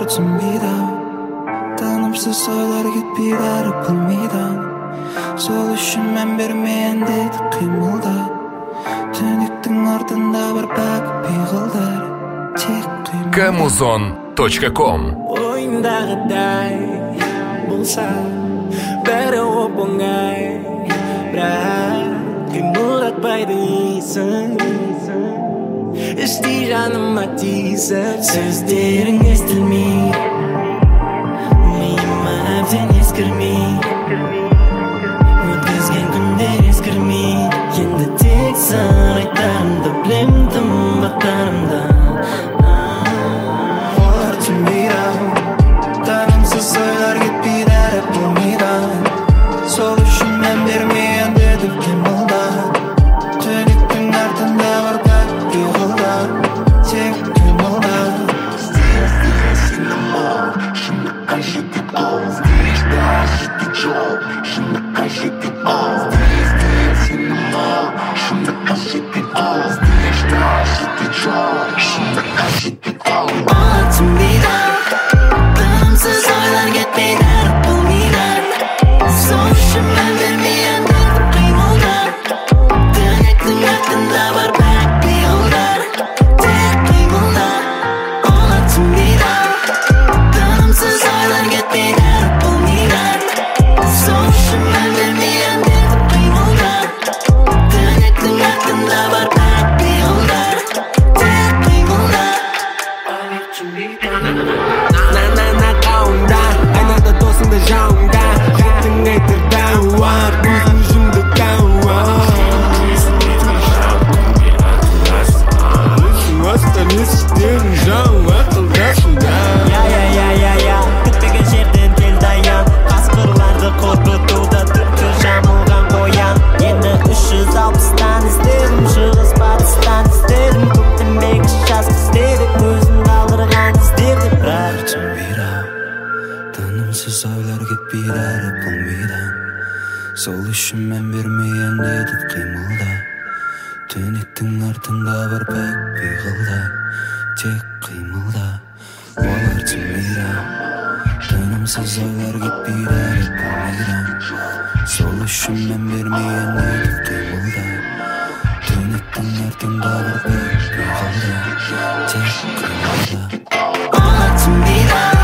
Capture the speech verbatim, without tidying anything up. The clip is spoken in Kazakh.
Ollar tünbida Tanımsız oylar gitpeydi әрі pılmeydan Sol үшін мән бермейін деді қимылда Түнектің артында бір бәк пиғылдар Тек қимылда камузон точка ком Ойындағыдай болса бәрі оп-оңай Бірақ қимылдатпайды исің Іштей жаныма тиісіп Сөздерің естілмей Миыма әбден ескірмей Өткізген күндер ескірмей Енді тек сан айтарымды білем тымбақтарымда Олар түнбейді Танымсыз ойлар кетпейді әрі болмейді Сол үшін мән бермейін деді қимылда Түнектің артында бар бәк пиғылда Тек қимылда Шындыққа жетіп ал Здешда жетіп жол Шындыққа жетіп ал Здешда сенім ал Шындыққа жетіп ал Здешда жетіп жол Шындыққа жетіп ал Олар түнбейді Танымсыз ойлар кетпейді әрі болмейді Сол үшін мән бермейін деді қимылда Түнектің артында бар бәк пиғылдар Тек қимылда Олар түнбейді Танымсыз ойлар кетпейді әрі болмейді Сол үшін мән бермейін деді қимылда Түнектің артында бар бәк пиғылдар Тек қимылда Олар түнбейді На-на-на қауымда айнада досыңды жауыңда жеттің айтырда уар көзің жүмді кауа Өсің есіктерін жау ақылдасында Я-я-я-я-я күтпеген жерден келді аян қасқырларды қорқытуда түпкі жамылған қоян Енді үш жүз алпыстан іздедім шығыс батыстан іздедім көктем бекіш жас іздедік өзін қалдырған іздерді бірақ түнбейді Танымсыз ойлар кетпейді әрі болмейді Сол үшін мән бермейін деді қимылда Түнектің артында бар бәк пиғылдар Тек қимылда Олар түнбейді Танымсыз ойлар кетпейді әрі болмейді Сол үшін мән бермейін деді қимылда Түнектің артында бар бәк пиғылдар Тек қимылда Олар түнбейді